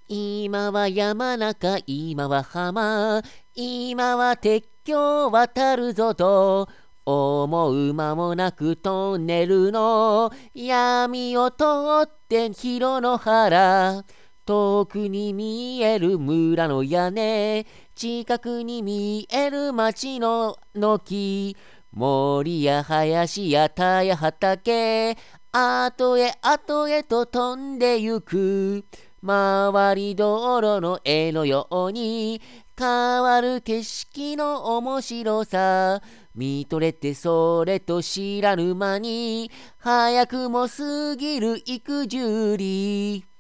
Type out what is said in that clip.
今は山中、今は浜、今は鉄橋渡るぞと思う間もなくトンネルの闇を通って広野原、遠くに見える村の屋根、近くに見える町の軒、森や林や田や畑、後へ後へと飛んでゆく。回り道路の絵のように変わる景色の面白さ、見とれてそれと知らぬ間に早くも過ぎる幾十里。